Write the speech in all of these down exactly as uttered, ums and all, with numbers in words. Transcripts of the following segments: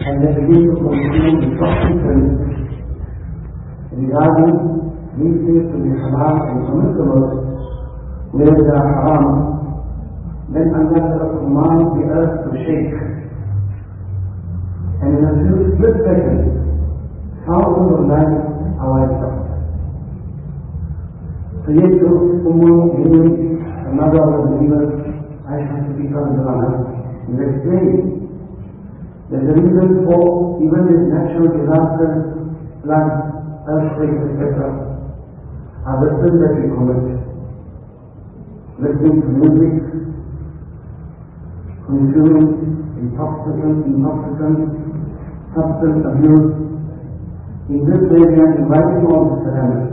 and they begin to consume intoxicants regarding these things to be halal and permissible, where they are haram, then Allah commands the earth to shake. And in a few split seconds, thousands of lives are wiped out. So yet to Umm Mu'mineen, the mother of the believers, Aisha Siddiqa radhiyallahu anha, is explaining that the reason for even this natural disasters, floods, earthquakes, et cetera, are the sins that we commit. Listening to music, consuming intoxicants, intoxicants, substance abuse. In this way we are inviting all this calamity.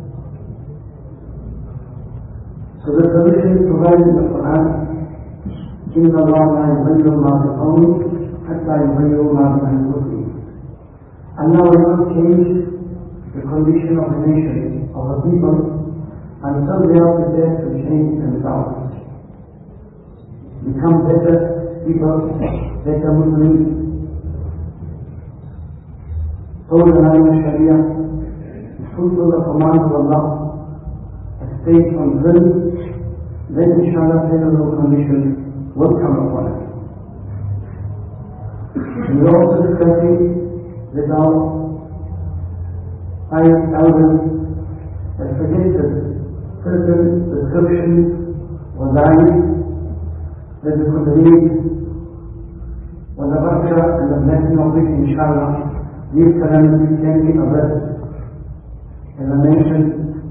So the solution is provided in the Quran. إِنَّ اللَّهَ لَا يُغَيِّرُ مَا بِقَوْمٍ حَتَّى يُغَيِّرُوا مَا بِأَنفُسِهِمْ. Allah will not change the condition of the nation, of the people, until they are prepared to change themselves. Become better people, better Muslims. Follow the line of Sharia, fulfill the commands of Allah, stay from sin, then inshallah favorable conditions will come upon us. We are also discussing that our pious elders have suggested certain descriptions or values that we could read with the barakah and the blessing of which inshallah these calamities can be averted. As I mentioned,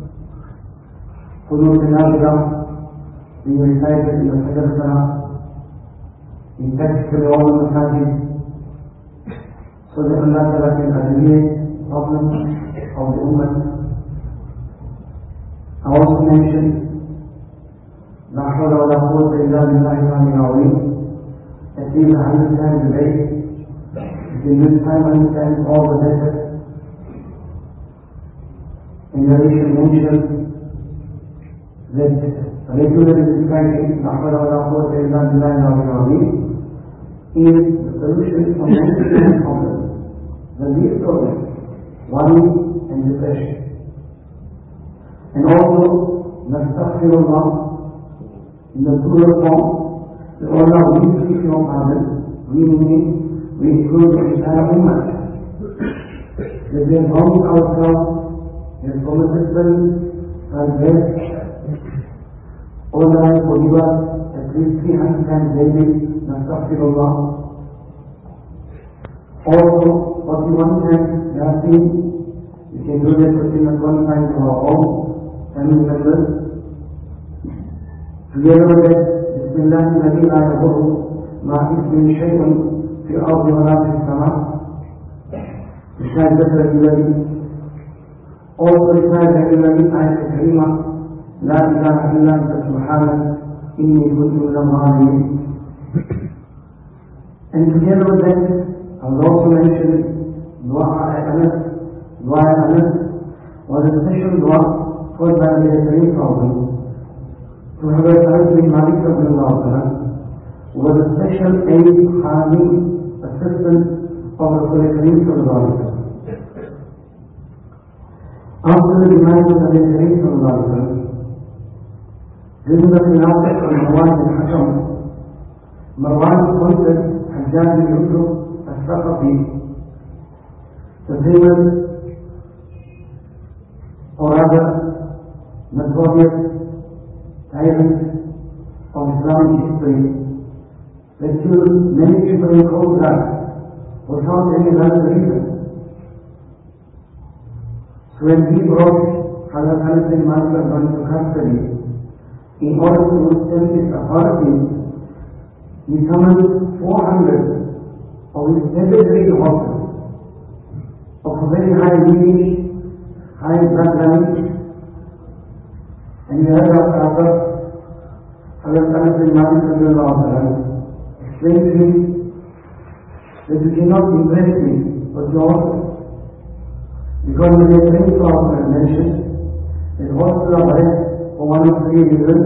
Qunut al-Nazira being recited in the Fajr Salah, in practically all the masajid, so that Allah Ta'ala can alleviate problems of the Ummah. I also mentioned La hawla wa la quwwata illa billahi al-'aliyyil 'azim, at least a hundred times a day. In this time understand all the letters. In narration mentioned that regularly reciting La hawla wa la quwwata illa billahi al-'aliyyil 'azim is the solution for many different problems. The least problem, worry and depression. And also, Nastaghfirullah, in the plural form, that Allah will seek your pardon, we meaning, we include the entire Ummah. That we have wronged ourselves, we have committed sins, transgressed. Allah will forgive us at least three hundred times daily, Nastaghfirullah. Also, forty-one times, Yasin, we can do that within at one time to our own family members. Together with that, Bismillah alladhi la yadurru ma'a ismihi shay'un fi al-ardi wa la fi as-sama'. Recite that regularly. Also recite regularly ayat al-karima La ilaha illa anta subhanak inni kuntu minal zalimin. And together with that, I will also mention Dua al-Anas. Dua al-Anas was a special dua taught by the Kareem Prophet to Hazrat Anas bin Malik radhiyallahu anhu, who was a special aid, harming, assistant of Rasul Kareem sallallahu alaihi wasallam. After the demise of Nabi Kareem sallallahu alaihi wasallam, during the Khilafat of Marwan bin Hakam, Marwan appointed Hajjaj bin Yusuf al-Thaqafi, the famous, or rather notorious tyrant of Islamic history, that killed many people in cold blood without any other reason. So when he brought Hazrat Anas bin Malik into custody, in order to withstand his authority, he summoned four hundred of his heavily horses of a very high lineage, high bloodline, and he heard of Prophet Hazrat Anas bin Malik explained to him that you cannot impress me with your horses, because when the same Prophet mentioned that horses are bred for one of three reasons: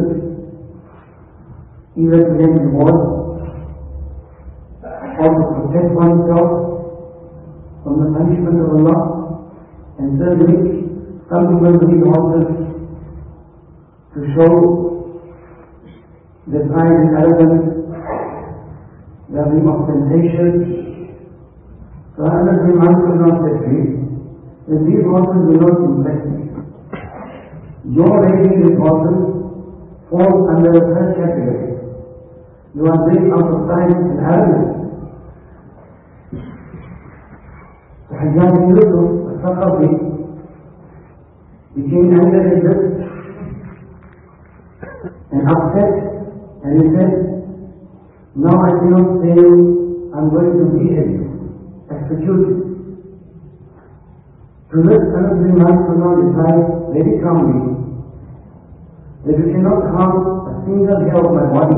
either to get reward, or to protect oneself, from the punishment of Allah. And thirdly, some people believe horses to show their pride and arrogance, they are being ostentatious. So Anas bin Malik will not say that these horses will not impress me. Your raising these horses falls under the third category. You are doing out of pride and arrogance. The Hajjaj bin Yusuf, the Saqafi, became angry at this and upset, and he said, now I cannot say I'm going to behead you, execute you. To this, Anas bin Malik replied very calmly that you cannot harm a single hair of my body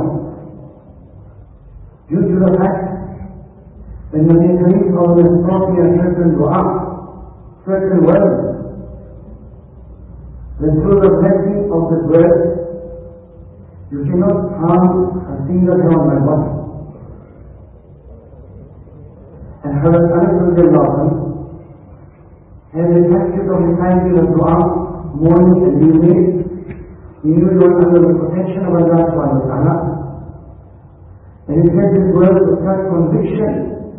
due to the fact that Nabi Karim sallallahu alaihi wasallam has taught me a certain dua, certain words, that through the blessing of this word, you cannot harm a single hair of my body. And Hazrat Anas radiallahu anhu has a practice of reciting the dua morning and evening. He knew he was under the protection of Allah subhanahu wa ta'ala. And he said this word with such conviction.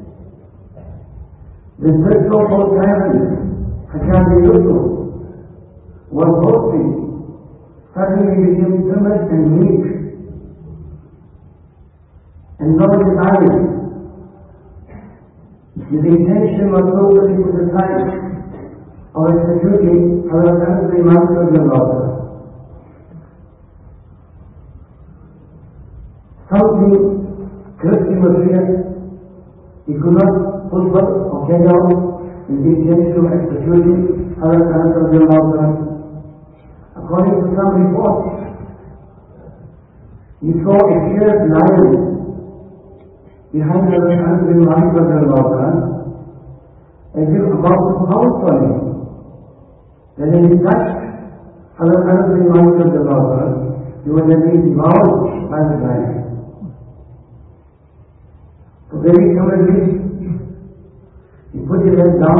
The third so-called tyrant, Hajjaj bin Yusuf, was hoping. Suddenly he became timid and weak, and lowered his eyes. His intention was totally put aside of executing Hazrat Anas bin Malik radiallahu anhu. Something gripped him with fear. He could not pull back or get out with the intention of executing Hazrat Anas radiallahu anhu. According to some reports, he saw a fierce lion behind Hazrat Anas bin Malik radiallahu anhu, as if about to pounce on him. When he touched Hazrat Anas bin Malik radiallahu anhu, he was then being devoured by the lion. So very timidly, he put his head down.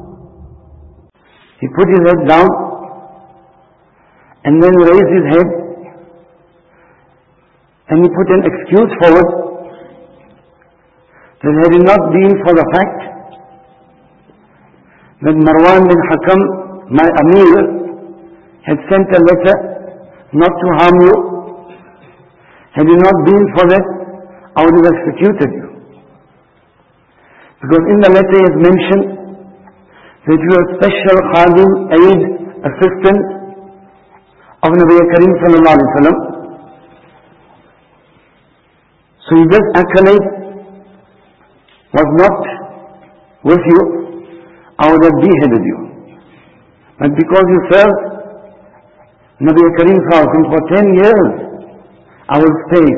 He put his head down and then raised his head and he put an excuse forward that had it not been for the fact that Marwan bin Hakam, my Amir, had sent a letter not to harm you, had it not been for that, I would have executed you. Because in the letter is mentioned that you are special khadim, aid, assistant of Nabi Karim sallallahu alaihi wasallam. So this accolade was not with you, I would have beheaded you. But because you served Nabi Karim sallallahu alaihi wasallam for ten years, I will stay.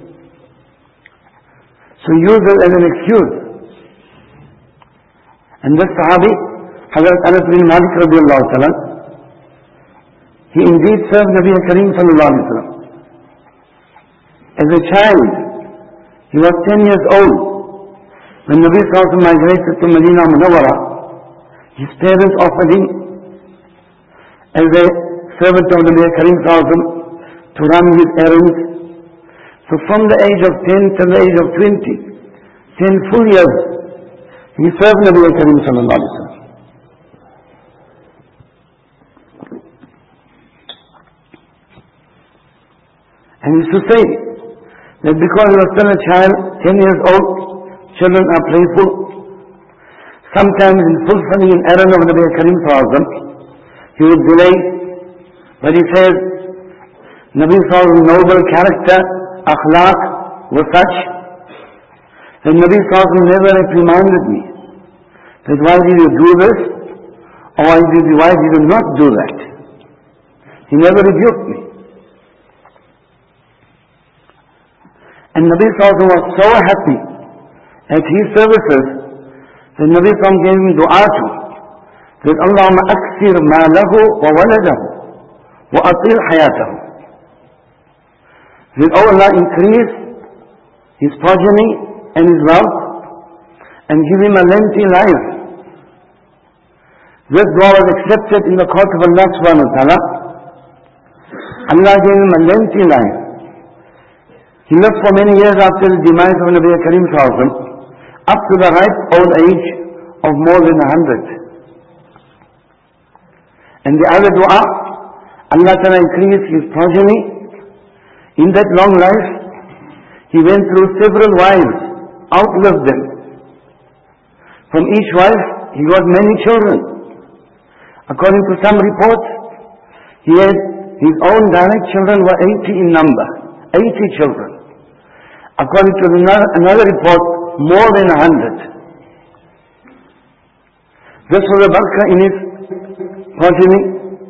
So use it as an excuse. And this Sahabi, Hazrat Anas bin Malik radiallahu ta'ala, he indeed served Nabi Karim sallallahu alaihi wasallam. As a child, he was ten years old. When Nabi sallallahu alaihi wasallam migrated to Medina Munawwara, his parents offered him as a servant of Nabi Karim sallallahu alaihi wasallam to run his errands. So from the age of ten to the age of twenty, ten full years, he served Nabi Karim sallallahu alaihi wasallam. And he used to say that because he was still a child, ten years old, children are playful. Sometimes in fulfilling an errand of Nabi Karim sallallahu alaihi wasallam, he would delay. But he says, Nabi sallallahu alaihi wasallam's noble character, akhlaq, was such that Nabi sallallahu alaihi wasallam never reprimanded me that why did you do this, or why did you, why did you not do that. He never rebuked me. And Nabi sallallahu alaihi wasallam was so happy at his services that Nabi sallallahu alaihi wasallam gave him dua to, that Allahumma aksir malahu wa waladahu wa atil hayatahu. That, oh Allah, increase his progeny and his wealth and give him a lengthy life This dua was accepted in the court of Allah subhanahu wa ta'ala. Allah gave him a lengthy life. He lived for many years after the demise of Nabi Kareem sallallahu alaihi wasallam, up to the ripe old age of more than a hundred. And the other dua, Allah ta'ala increased his progeny. In that long life, he went through several wives, outlived them. From each wife, he got many children. According to some reports, he had his own direct children were eighty in number, eighty children. According to another, another report, more than a hundred. This was a barakah in his progeny.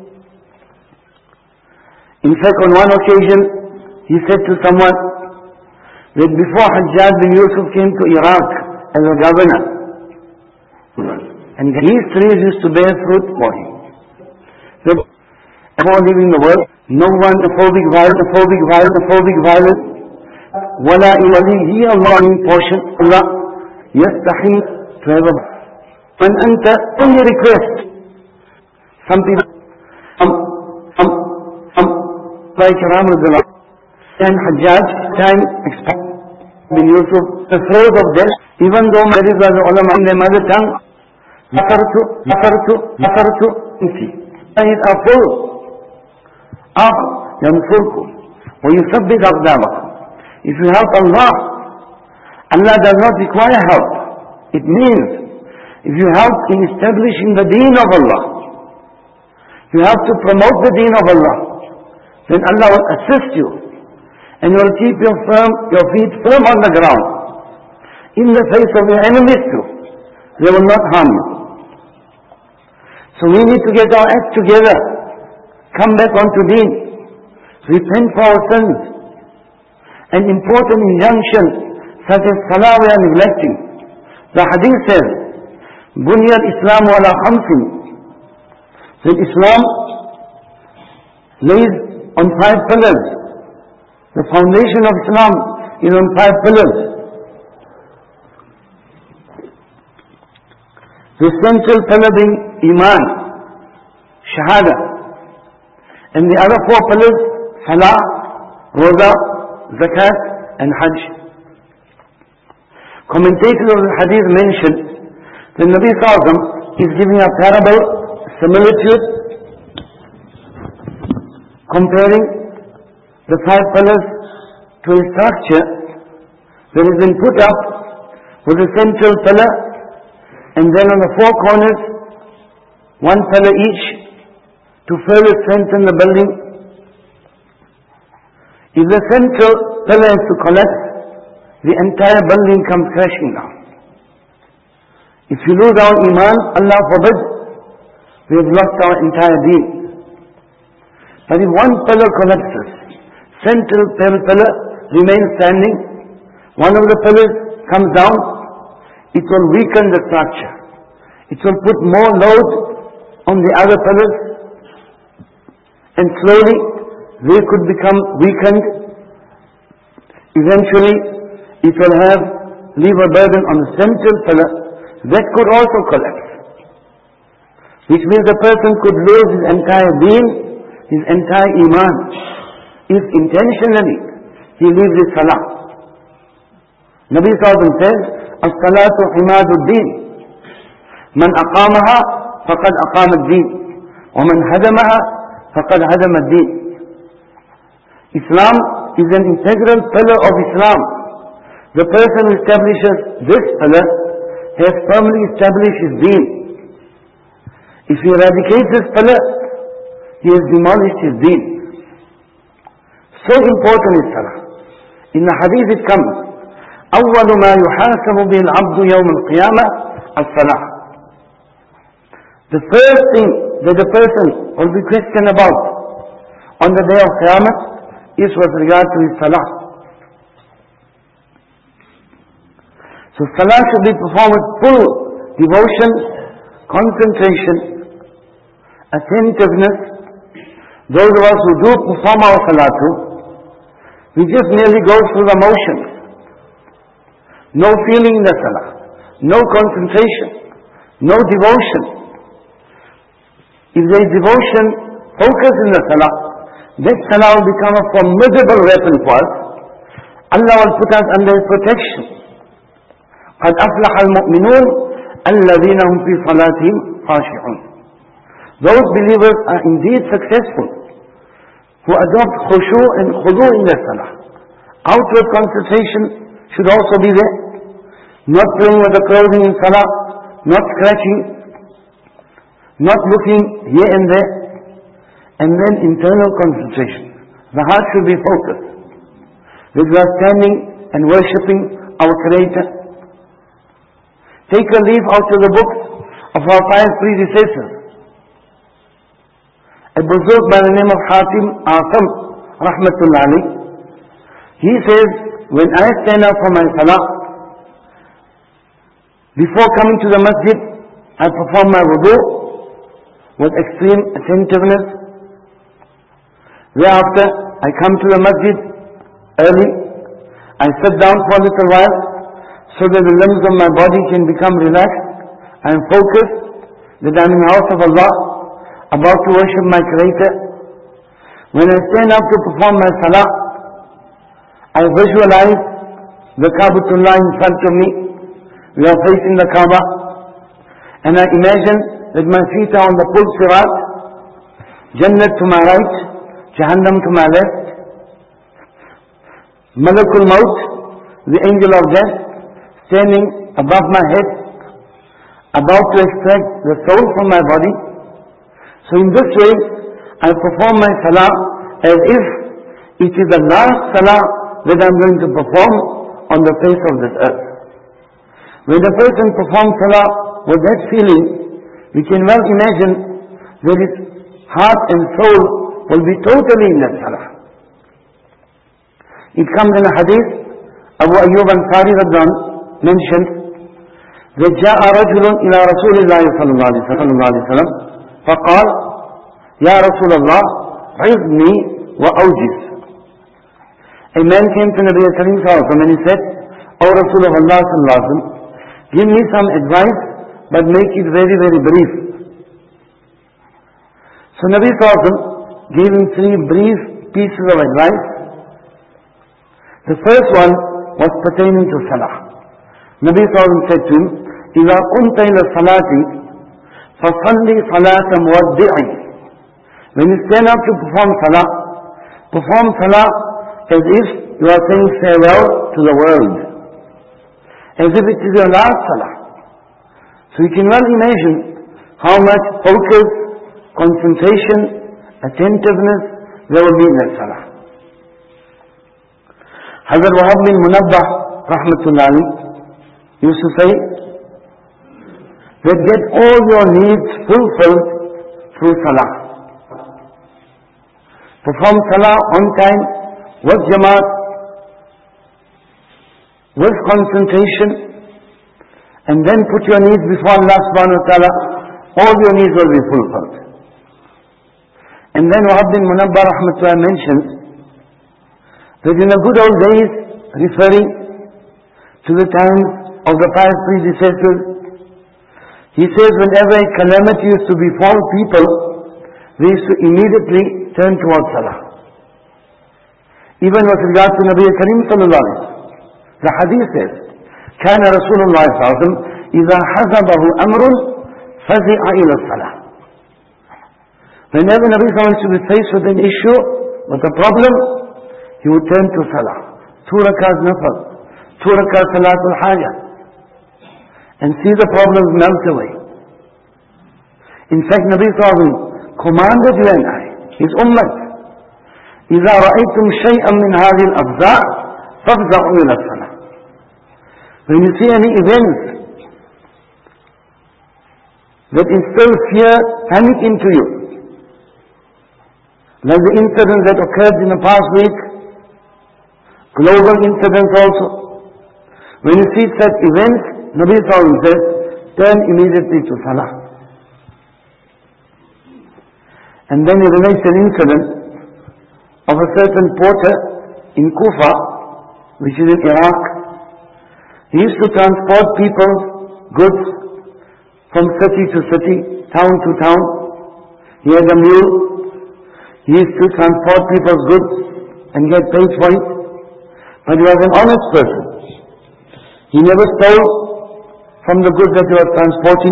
In fact, on one occasion, he said to someone that before Hajjaj bin Yusuf came to Iraq as a governor, and these trees used to bear fruit for him. So, before leaving the world, no one phobic violence, phobic violence, phobic violence, wala iwalihi Allah in portion, Allah yastahi to have a when anta only request. Some people, um, um, um, like Ramazullah and Hajjaj, time expect bin Yusuf, the throat of death, even though there is an ulama in their mother tongue, Nafartu, Nafartu, Nafartu, Insi. It are full of Yansurku. Or you sabbit Aqdamakum. If you help Allah, Allah does not require help. It means, if you help in establishing the deen of Allah, you have to promote the deen of Allah, then Allah will assist you. And you will keep your, firm, your feet firm on the ground. In the face of your enemies too. They will not harm you. So we need to get our act together. Come back onto deen. Repent for our sins. An important injunction such as salah we are neglecting. The hadith says, Bunya al-Islam ala khamsin. So Islam lays on five pillars. The foundation of Islam is on five pillars. The central pillar being Iman, Shahada. And the other four pillars, Salah, Roza, Zakat and Hajj. Commentators of the hadith mentioned that Nabi Sallallahu Alaihi Wasallam is giving a parable, similitude, comparing the five pillars to a structure that has been put up with a central pillar, and then on the four corners, one pillar each, to further strengthen the building. If the central pillar is to collapse, the entire building comes crashing down. If you lose our Iman, Allah forbid, we have lost our entire deen. But if one pillar collapses, central pillar remains standing, one of the pillars comes down, it will weaken the structure. It will put more load on the other pillars, and slowly they could become weakened. Eventually, it will have, leave a burden on the central pillar that could also collapse. Which means the person could lose his entire deen, his entire Iman, if intentionally he leaves his salah. Nabi Sallallahu Alaihi Wasallam says, "As-salatu himaduddin. Man aqamaha faqad aqama ad-din, wa man hadamaha faqad hadama ad-din." Islam is an integral pillar of Islam. The person who establishes this pillar has firmly established his deen. If he eradicates this pillar, he has demolished his deen. So important is salah. In the hadith it comes, أول ما يحاسب به العبد يوم القيامة الصلاة. The first thing that the person will be questioned about on the day of Qiyamah is with regard to his salah. So salah should be performed with full devotion, concentration, attentiveness. Those of us who do perform our salatu, we just merely go through the motions. No feeling in the salah, no concentration, no devotion. if there is devotion, focus in the salah, that salah will become a formidable weapon for us. Allah will put us under His protection. قَدْ أَفْلَحَ الْمُؤْمِنُونَ الَّذِينَ هُمْ فِي صَلَاتِهِمْ خَاشِعُونَ. Those believers are indeed successful who adopt khushu and khudu in their salah. Outward concentration should also be there. Not playing with the clothing in salah, not scratching, not looking here and there. And then internal concentration. The heart should be focused. When we are standing and worshipping our Creator. Take a leaf out of the books of our pious predecessors. A Buzurg by the name of Hatim Asam, Rahmatullah Ali, he says, when I stand up for my salah, before coming to the masjid, I perform my wudu with extreme attentiveness. Thereafter, I come to the masjid early. I sit down for a little while so that the limbs of my body can become relaxed. I am focused that I am in the house of Allah, about to worship my Creator. When I stand up to perform my salah, I visualize the Kaabatullah in front of me. We are facing the Kaaba. And I imagine that my feet are on the full sirat, Jannat to my right, Jahannam to my left, Malakul Maut, the angel of death, standing above my head, about to extract the soul from my body. So in this way, I perform my salah as if it is the last salah that I am going to perform on the face of this earth. When a person performs salah with that feeling, we can well imagine that his heart and soul will be totally in that salah. It comes in a hadith, Abu Ayyub Ansari mentioned, that جاء رجل إلى رسول الله صلى الله عليه وسلم فقال يا رسول الله عظني وأوجز. A man came to Nabi Karim sallallahu alaihi wasallam and he said, O Rasul of Allah sallallahu alaihi wasallam, give me some advice but make it very very brief. So Nabi sallallahu alaihi wasallam gave him three brief pieces of advice. The first one was pertaining to salah. Nabi sallallahu alaihi wasallam said to him, إذا قمت إلى الصلاة فصلي صلاة مودع. When you stand up to perform salah, perform salah as if you are saying farewell to the world, as if it is your last salah. So you can well imagine how much focus, concentration, attentiveness there will be in that salah. Hazrat Wahab bin Munabbah Rahmatullah used to say that get all your needs fulfilled through salah. Perform salah on time, with jamaat, with concentration, and then put your needs before Allah subhanahu wa ta'ala. All your needs will be fulfilled. And then Wahab bin Munabbah Rahmatullah mentions that in the good old days, referring to the times of the pious predecessors, he says whenever a calamity used to befall people, they used to immediately turn towards salah. Even with regard to Nabi Karim sallallahu alaihi wasallam, the hadith says, كان رسول الله صلى الله عليه وسلم إذا حزبه أمر فزع إلى الصلاة. Whenever Nabi sallallahu alaihi wasallam should be faced with an issue, with a problem, he would turn to salah. Two rakats nafal, two rakats salatul hajah, and see the problems melt away. In fact, Nabi sallallahu alaihi wasallam commanded you and I, his ummah, إذا رأيتم شيئا من هذه الأفزاع فافزعوا إلى الصلاة. When you see any events that instill fear, panic into you, like the incident that occurred in the past week, global incidents also, when you see such events, Nabi sallallahu alaihi wasallam says, turn immediately to salah. And then he relates an incident of a certain porter in Kufa, which is in Iraq. He used to transport people's goods from city to city, town to town. He had a mule. He used to transport people's goods and get paid for it. But he was an honest person. He never stole from the goods that he was transporting.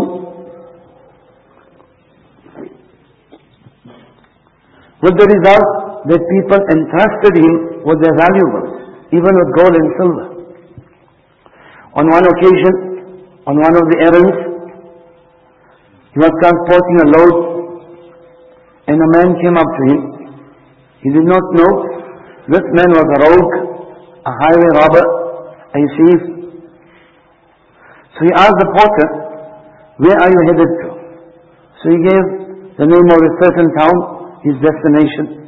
With the result that people entrusted him with their valuables, even with gold and silver. On one occasion, on one of the errands, he was transporting a load, and a man came up to him. He did not know this man was a rogue, a highway robber, a thief. So he asked the porter, "Where are you headed to?" So he gave the name of a certain town, his destination.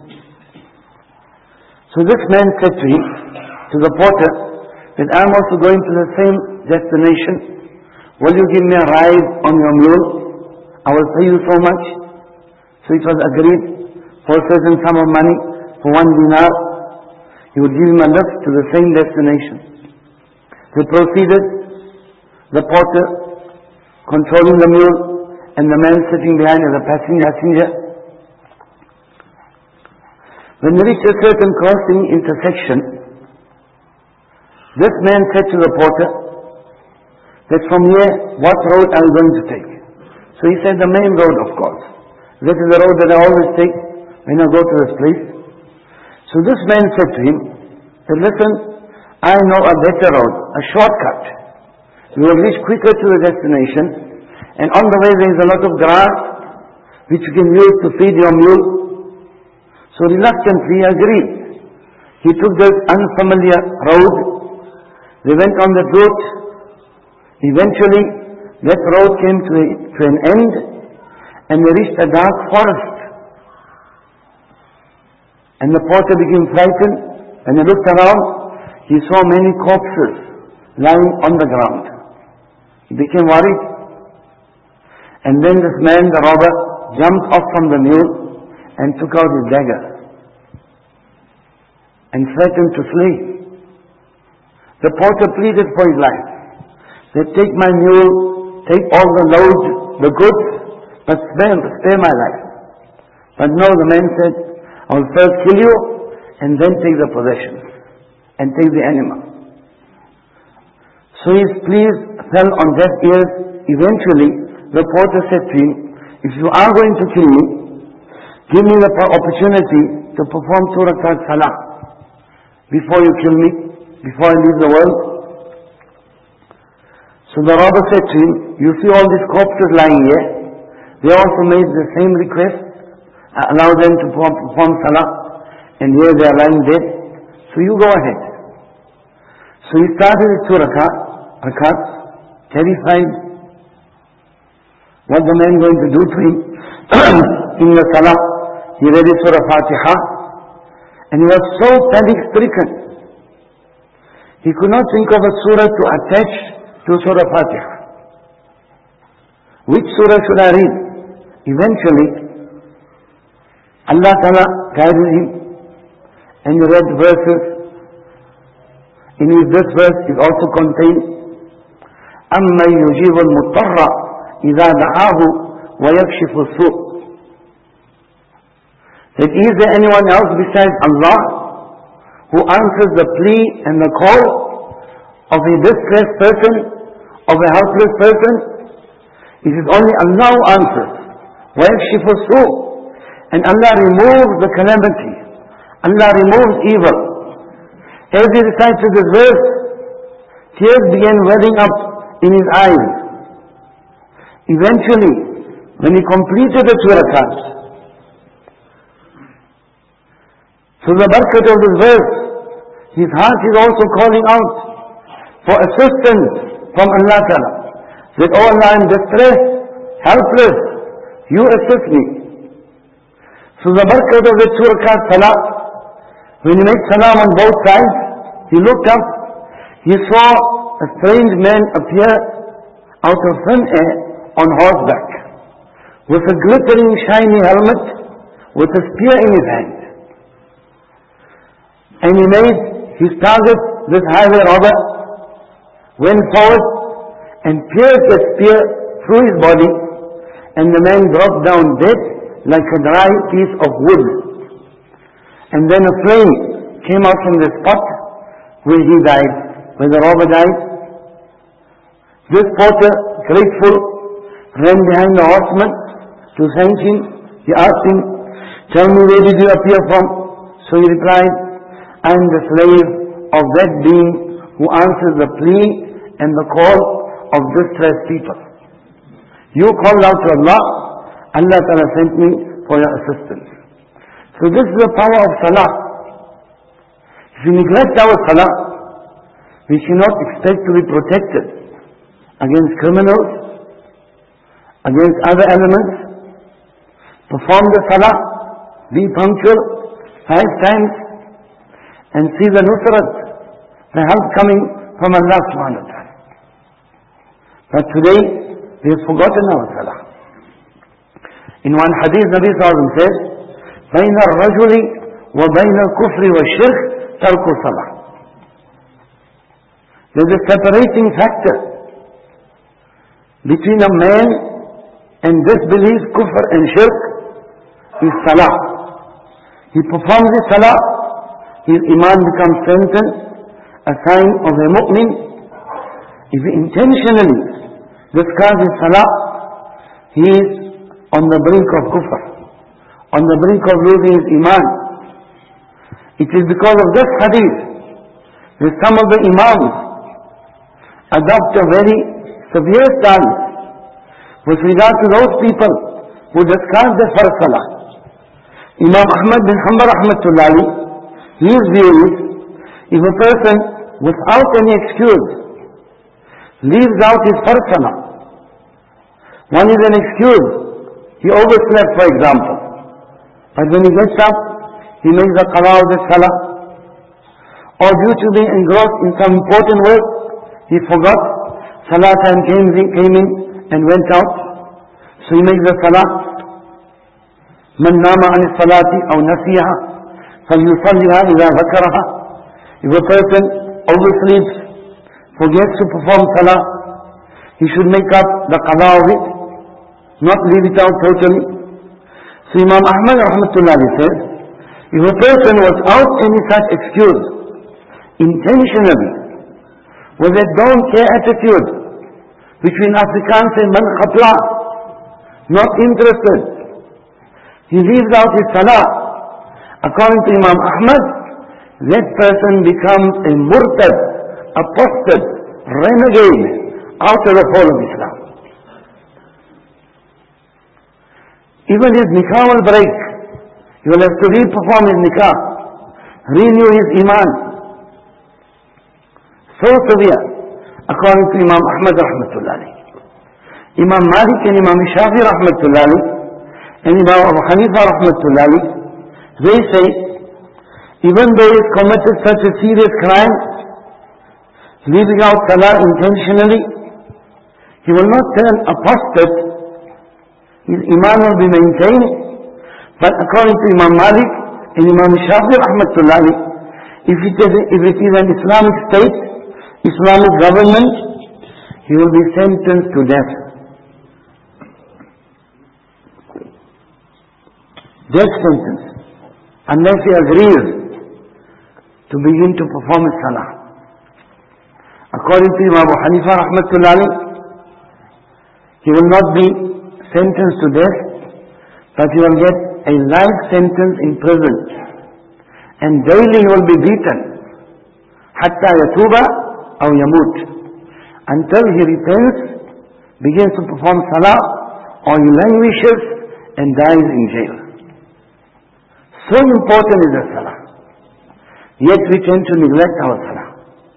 So this man said to him, to the porter, that "I am also going to the same destination. Will you give me a ride on your mule? I will pay you so much." So it was agreed for a certain sum of money, for one dinar, he would give him a lift to the same destination. They proceeded, the porter controlling the mule, and the man sitting behind as a passenger. When they reached a certain crossing intersection, this man said to the porter that "From here, what road are you going to take?" So he said, "The main road, of course. That is the road that I always take when I go to this place." So this man said to him, that "Listen, I know a better road, a shortcut. You will reach quicker to the destination, and on the way there is a lot of grass which you can use to feed your mule." So reluctantly he agreed. He took this unfamiliar road. They went on that route. Eventually, that road came to, a, to an end, and they reached a dark forest. And the porter became frightened. When he looked around, he saw many corpses lying on the ground. He became worried. And then this man, the robber, jumped off from the mule and took out his dagger and threatened to slay. The porter pleaded for his life. They "Take my mule, take all the load, the goods, but spare, spare my life." But no, the man said, "I will first kill you and then take the possessions and take the animal." So his pleas fell on deaf ears. Eventually, the porter said to him, "If you are going to kill me, give me the opportunity to perform two rakat salah before you kill me, before I leave the world." So the robber said to him, "You see all these corpses lying here? They also made the same request. Allow them to perform salah, and here they are lying dead. So you go ahead." So he started his two rakat, rakat, terrified. What the man going to do to him? In the salah, he read his Surah Fatiha, and he was so panic-stricken. He could not think of a surah to attach to Surah Fatiha. Which surah should I read? Eventually, Allah Ta'ala guided him, and he read verses. In this verse is also contained, أَمَّنْ يُجِيبُ الْمُضْطَرَّ إِذَا دَعَاهُ وَيَكْشِفُ السُّوءَ. That is there anyone else besides Allah who answers the plea and the call of a distressed person, of a helpless person? It is only Allah who answers. وَيَكْشِفُ السُّوءَ. And Allah removes the calamity. Allah removes evil. As he recited this verse, tears began welling up in his eyes. Eventually, when he completed the two rakats, through the barakat of this verse, his heart is also calling out for assistance from Allah Ta'ala. That, "Oh Allah, I am distressed, helpless, you assist me." So the barakat of the two rakat salah, when he made salam on both sides, he looked up, he saw a strange man appear out of thin air on horseback, with a glittering shiny helmet, with a spear in his hand. And he made his target, this highway robber, went forward and pierced the spear through his body, and the man dropped down dead like a dry piece of wood. And then a flame came out from the spot where he died, where the robber died. This porter, grateful, ran behind the horseman to thank him. He asked him, "Tell me, where did you appear from?" So he replied, "I am the slave of that being who answers the plea and the call of distressed people. You called out to Allah, Allah Ta'ala sent me for your assistance." So this is the power of salah. If we neglect our salah, we cannot expect to be protected against criminals, against other elements. Perform the salah, be punctual five times, and see the nusrat, the help coming from Allah subhanahu wa ta'ala. But today, we have forgotten our salah. In one hadith, Nabi sallallahu alayhi wa sallam says, بَيْنَ الرَّجُلِ وَبَيْنَ الْكُفْرِ وَالشِّرْكِ تَرْكُ الصَّلَاةِ. There is a separating factor between a man and disbelief, kufr and shirk, is salah. He performs his salah, his iman becomes strengthened, a sign of a mu'min. If he intentionally discards his salah, he is on the brink of kufr, on the brink of losing his iman. It is because of this hadith that some of the imams adopt a very severe stance with regard to those people who discard their first salah. Imam Ahmad bin Hanbal rahmatullah alayhi, his view is, if a person without any excuse leaves out his first salah, one is an excuse, he overslept for example, but when he gets up, he makes the qada of the salah, or due to being engrossed in some important work, he forgot, salah time came in, came in and went out, so he makes the salah. من نام عن الصلاة أو نسيها فليصليها إذا ذكرها. If a person oversleeps, forgets to perform salah, he should make up the qada of it, not leave it out totally. So Imam Ahmad rahmatullah says, if a person without any such excuse, intentionally, with a don't care attitude, which in Afrikaans say man khatla, not interested, he leaves out his salah, according to Imam Ahmad, that person becomes a murtad, apostate, renegade, out of the fold of Islam. Even his nikah will break. He will have to re-perform his nikah, renew his iman. So severe, according to Imam Ahmad rahmatullah. Imam Malik and Imam Shafi rahmatullah and Imam Abu Hanifa rahmatullah, they say, even though he has committed such a serious crime, leaving out salah intentionally, he will not turn apostate, his iman will be maintained. But according to Imam Malik and Imam Shafi rahmatullah, if it is, if it is an Islamic state, Islamic government, he will be sentenced to death. Death sentence, unless he agrees to begin to perform his salah. According to Imam Abu Hanifa rahmatullah, he will not be sentenced to death, but he will get a life sentence in prison, and daily he will be beaten, hatta yatuba aw yamut, until he repents, begins to perform salah, or he languishes and dies in jail. So important is the salah. Yet we tend to neglect our salah.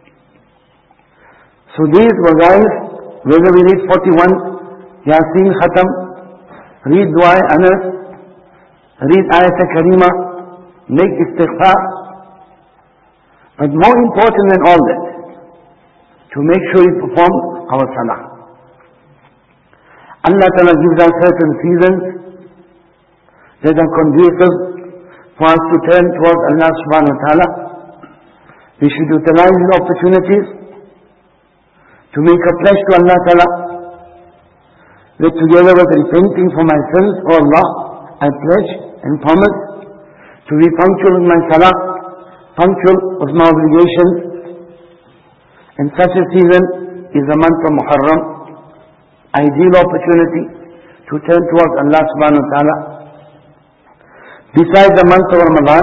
So these wazaif, whether we read forty-one, Yasin Khatam, read Dua Anas, read Ayat Karima, make istighfar. But more important than all that, to make sure we perform our salah. Allah Ta'ala gives us certain seasons that are conducive for us to turn towards Allah subhanahu wa ta'ala. We should utilize these opportunities to make a pledge to Allah Ta'ala that together with repenting for my sins, O Allah, I pledge and promise to be punctual with my salah, punctual with my obligations. And such a season is the month of Muharram, ideal opportunity to turn towards Allah subhanahu wa ta'ala. Besides the month of Ramadan,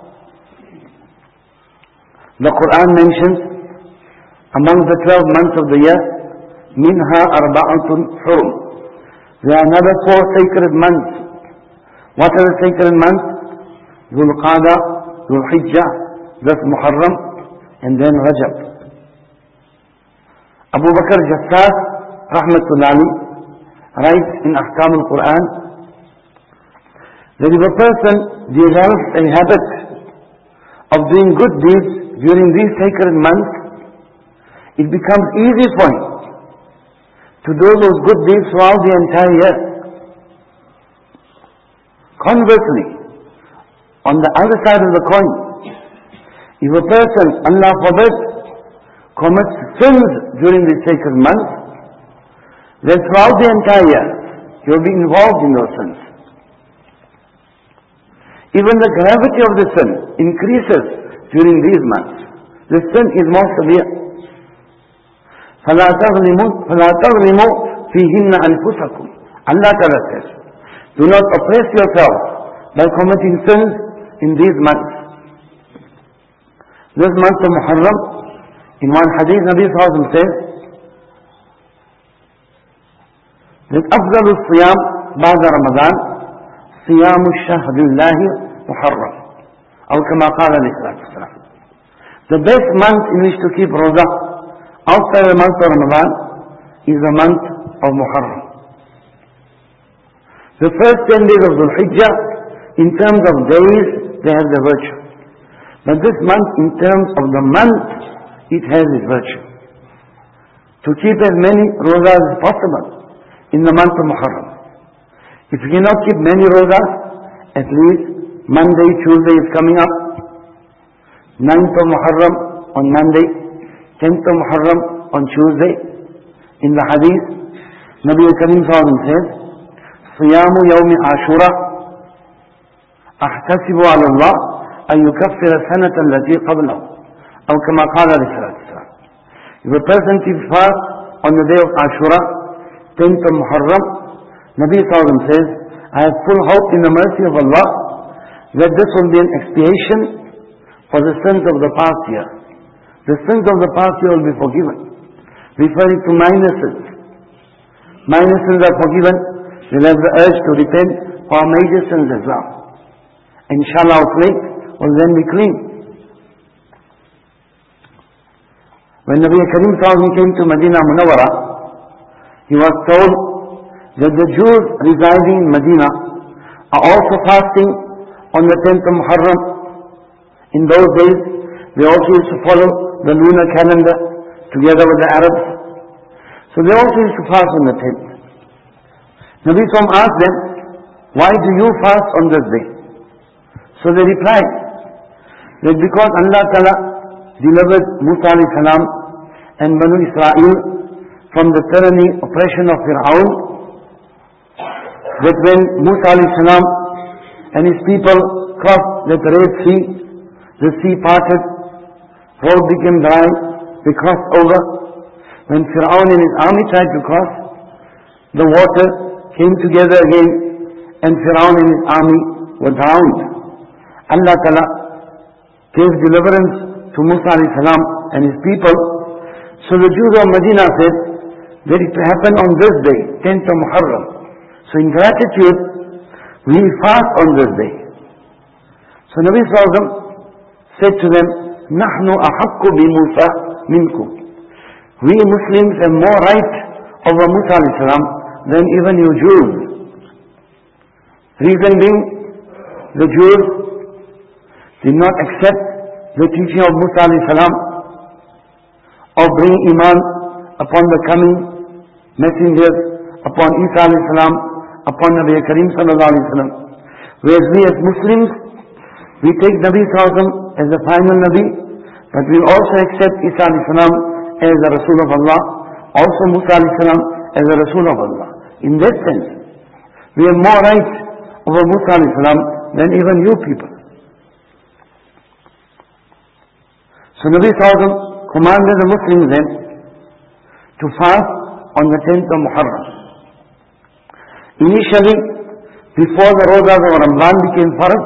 the Quran mentions among the twelve months of the year, minha arba'atun hurum. There are another four sacred months. What are the sacred months? Dhul Qa'dah, Dhul Hijjah, thus Muharram, and then Rajab. Abu Bakr Jassas, rahmatullahi, writes in Ahkam al-Quran that if a person develops a habit of doing good deeds during these sacred months, it becomes easy for him to do those good deeds throughout the entire year. Conversely, on the other side of the coin, if a person, Allah forbid, commits sins during these sacred months, then throughout the entire year, he will be involved in those sins. Even the gravity of the sin increases during these months. The sin is more severe. فَلَا تَظْلِمُوا فِيهِنَّ أَنفُسَكُمْ. Allah Ta'ala says, do not oppress yourselves by committing sins in these months. This month of Muharram, in one hadith, Nabi Sallallahu Alaihi Wasallam says that أفضل الصيام بعد رمضان صيام الشهر الله محرم أو كما قال عليه الصلاة والسلام. The best month in which to keep roza outside the month of Ramadan is the month of Muharram. The first ten days of Dhul Hijjah, in terms of days, they have the virtue. But this month, in terms of the month, it has its virtue. To keep as many rozas as possible in the month of Muharram. If you cannot keep many rozas, at least Monday, Tuesday is coming up. ninth of Muharram on Monday, tenth of Muharram on Tuesday. In the hadith, Nabi Karim Sallallahu Alaihi Wasallam says, صيام يوم عاشوراء أحتسب على الله أن يكفر السنة التي قبله أو كما قال عليه الصلاة والسلام. If a person keeps fast on the day of Ashura, tenth of Muharram, Nabi Sallallahu Alaihi Wasallam says, I have full hope in the mercy of Allah that this will be an expiation for the sins of the past year. The sins of the past year will be forgiven. Referring to minor sins. Minor sins are forgiven. We'll have the urge to repent for major sins as well. Inshallah our slate will then be clean. When Nabi Karim Sallallahu Alaihi Wasallam came to Medina Munawwara, he was told that the Jews residing in Medina are also fasting on the tenth of Muharram. In those days, they also used to follow the lunar calendar together with the Arabs. So they also used to fast on the tenth. Nabi Sallallahu Alaihi Wasallam asked them, why do you fast on this day? So they replied, that because Allah Ta'ala delivered Musa alayhi salam and Banu Israel from the tyranny, oppression of Fir'aun, that when Musa alayhi salam and his people crossed the Red Sea, the sea parted, road became dry, they crossed over. When Fir'aun and his army tried to cross, the water came together again and Fir'aun and his army were drowned. Allah Ta'ala gave deliverance to Musa alayhi salam and his people. So the Jews of Medina said that it happened on this day, tenth of Muharram. So in gratitude, we fast on this day. So Nabi Sallallahu Alaihi Wasallam said to them, نحن أحق بموسى منكم. We Muslims have more right over Musa alayhi salam than even you Jews. Reason being, the Jews did not accept the teaching of Musa alayhi salam of bringing iman upon the coming messengers, upon Isa alayhi salam, upon Nabi Karim sallallahu alayhi wasallam. Whereas we as Muslims, we take Nabi sallallahu alayhi wasallam as the final Nabi, but we also accept Isa alayhi salam as the Rasul of Allah, also Musa alayhi salam as the Rasul of Allah. In that sense, we have more right over Musa alayhi salam than even you people. So Nabi sallallahu alayhi wa sallam commanded the Muslims then to fast on the tenth of Muharram. Initially, before the Rozas of Ramadan became farz,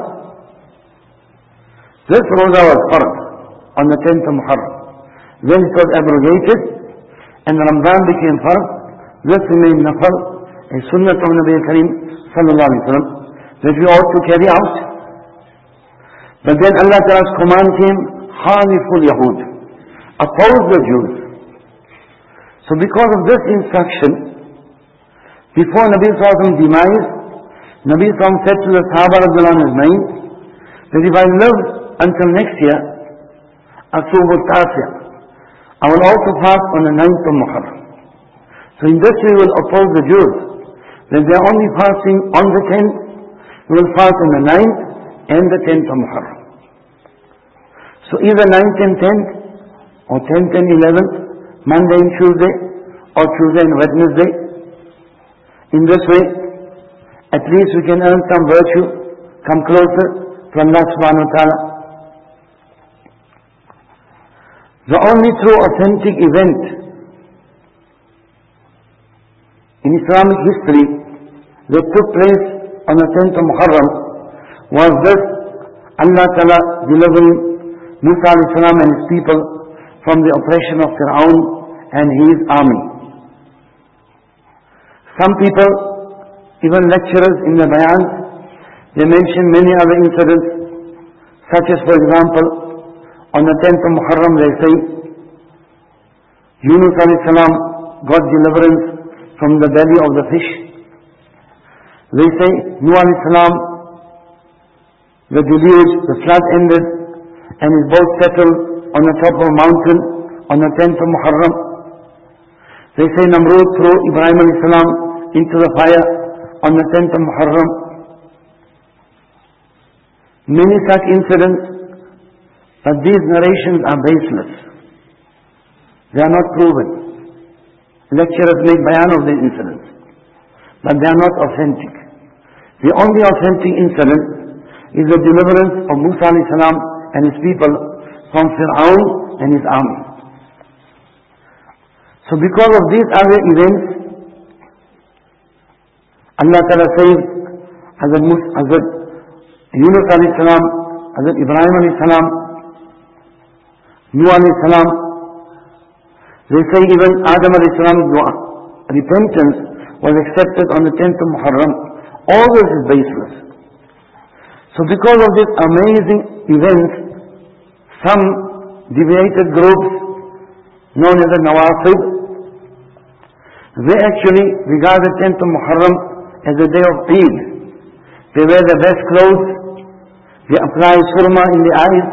this Roza was farz on the tenth of Muharram. Then it was abrogated and Ramadan became farz. This remained nafal, a sunnah of Nabi Kareem sallallahu alayhi wa sallam, that we ought to carry out. But then Allah Ta'ala's command came, Khaliful Yahud, oppose the Jews. So because of this instruction, before Nabi sallallahu alayhi wa sallam's demise, Nabi sallallahu alayhi wa sallam said to the Sahaba radhiyallahu anhu ajma'in, that if I live until next year, Asub al-Tasya, I will also fast on the ninth of Muharram. So in this way we will oppose the Jews. When they are only fasting on the tenth, we will fast on the ninth and the tenth of Muharram. So either ninth and tenth, or tenth and eleventh, Monday and Tuesday, or Tuesday and Wednesday. In this way, at least we can earn some virtue, come closer to Allah subhanahu wa ta'ala. The only true authentic event in Islamic history that took place on the tenth of Muharram was this, Allah Ta'ala delivering Musa alayhi salam and his people from the oppression of Fir'aun and his army. Some people, even lecturers in the bayans, they mention many other incidents, such as, for example, on the tenth of Muharram they say, Yunus alayhi salam got deliverance from the belly of the fish. They say, Nuh alayhi salam, the deluge, the flood ended, and his boat settled on the top of a mountain on the tenth of Muharram. They say Namrud threw Ibrahim alayhi salam into the fire on the tenth of Muharram. Many such incidents, but these narrations are baseless. They are not proven. Lecturers make bayan of these incidents, but they are not authentic. The only authentic incident is the deliverance of Musa alayhi salam and his people from Fir'aun and his army. So because of these other events, Allah Ta'ala says, Hazrat Musa, Hazrat Yunus alayhi salam, Hazrat Ibrahim alayhi salam, Nuh alayhi salam, they say even Adam alayhi salam's dua, repentance was accepted on the tenth of Muharram. All this is baseless. So because of these amazing events, some deviated groups known as the Nawasib, they actually regard the tenth of Muharram as a day of Eid. They wear the best clothes, they apply surma in the eyes,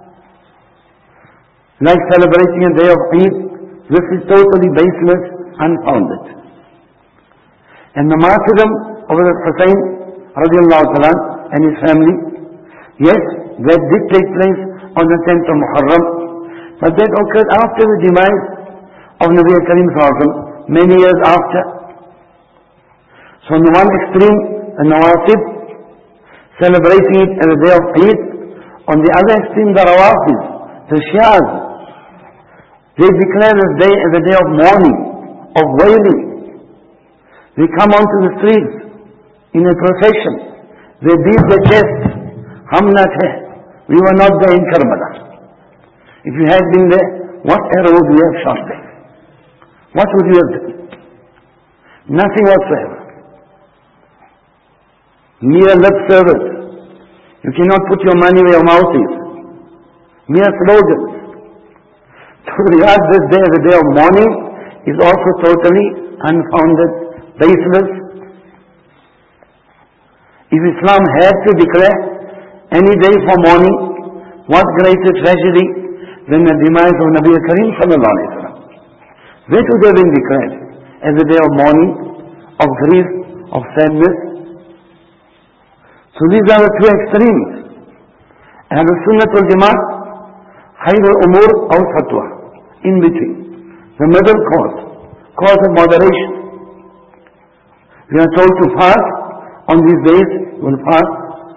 like celebrating a day of Eid. This is totally baseless, unfounded. And the martyrdom of the Hussain radiallahu ta'ala and his family, yes, that did take place on the tenth of Muharram, but that occurred after the demise of Nabi Kareem sallallahu alayhi wa sallam, many years after. So on the one extreme, the Nawasib, celebrating it as a day of Eid. On the other extreme, the Rawafis, the Shias, they declare this day as a day of mourning, of wailing. They come onto the streets in a procession. They beat their chest. Hum na the. We were not there in Karbala. If you had been there, what arrow would you have shot there? What would you have done? Nothing whatsoever. Mere lip service. You cannot put your money where your mouth is. Mere slogans. To regard this day as a day of mourning is also totally unfounded, baseless. If Islam had to declare any day for mourning, what greater tragedy than the demise of Nabi Kareem sallallahu alayhi wa sallam. That would have been declared as a day of mourning, of grief, of sadness. So these are the two extremes. And the Sunnah wal Jamaat, Khair al-Umur awsatwa, in between. The middle course, course of moderation. We are told to fast on these days will fast.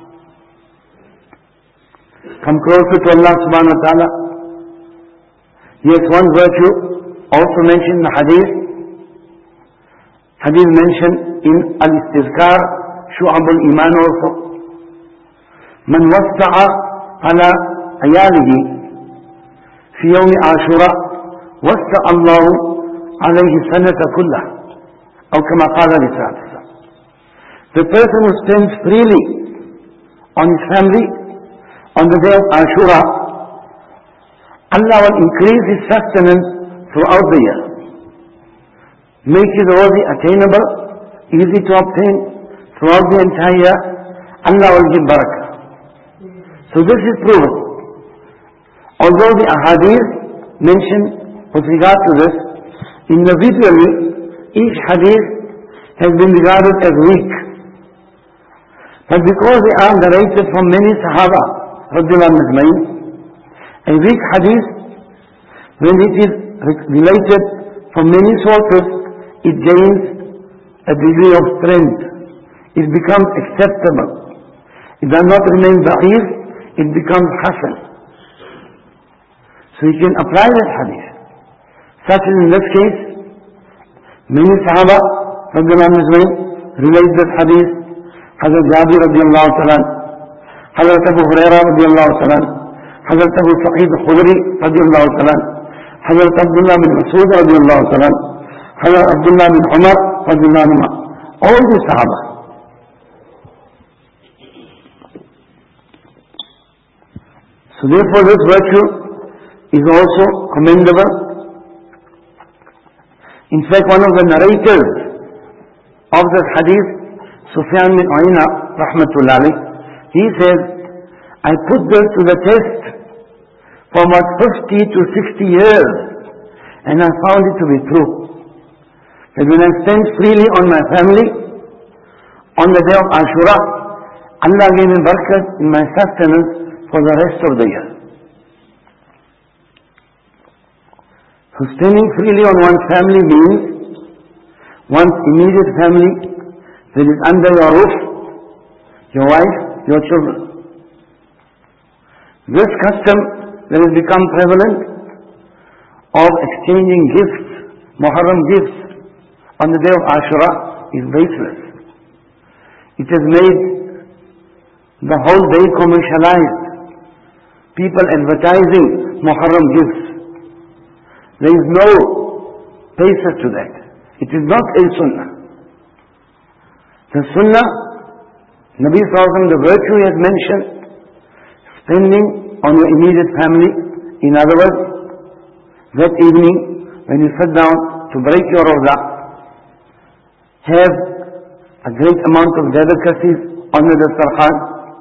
Come closer to Allah subhanahu wa ta'ala. Yes, one virtue also mentioned in the hadith. Hadith mentioned in Al-Istizkar, Shu'ab al-Iman also. Man wasta'a ala ayalihi fi yawmi ashura wasta'a Allahu alayhi sanata kullah. Or kama qala risala. The person who spends freely on his family on the day of Ashura, Allah will increase his sustenance throughout the year. Make his rosy attainable, easy to obtain throughout the entire year. Allah will give barakah. So this is proven. Although the ahadith mentioned with regard to this, individually, each hadith has been regarded as weak. But because they are narrated from many Sahaba, radhiyallahu anhum, a weak hadith, when it is related from many sources, it gains a degree of strength. It becomes acceptable. It does not remain da'if, it becomes hasan. So you can apply that hadith. Such as in this case, many Sahaba, radhiyallahu anhum, relate that hadith. Hazrat Jabir radhiyallahu ta'ala, Hazrat Abu Hurairah radhiyallahu ta'ala, Hazrat Abu Sa'id al-Khudri radhiyallahu ta'ala, Hazrat Abdullah bin Mas'ud radhiyallahu ta'ala, Hazrat Abdullah bin Umar radhiyallahu anhu. All the Sahaba. So therefore this virtue is also commendable. In fact, one of the narrators of this hadith, Sufyan bin Uyayna rahmatullah alayh, he says, I put this to the test for about fifty to sixty years, and I found it to be true. That when I spend freely on my family, on the day of Ashura, Allah gave me barakat in my sustenance for the rest of the year. So spending freely on one's family means one's immediate family that is under your roof, your wife, your children. This custom that has become prevalent of exchanging gifts, Muharram gifts, on the day of Ashura is baseless. It has made the whole day commercialized. People advertising Muharram gifts. There is no basis to that. It is not a sunnah. The sunnah, Nabi sallallahu alaihi wasallam, the virtue he has mentioned, spending on your immediate family. In other words, that evening when you sit down to break your roza, have a great amount of delicacies on the dastarkhan.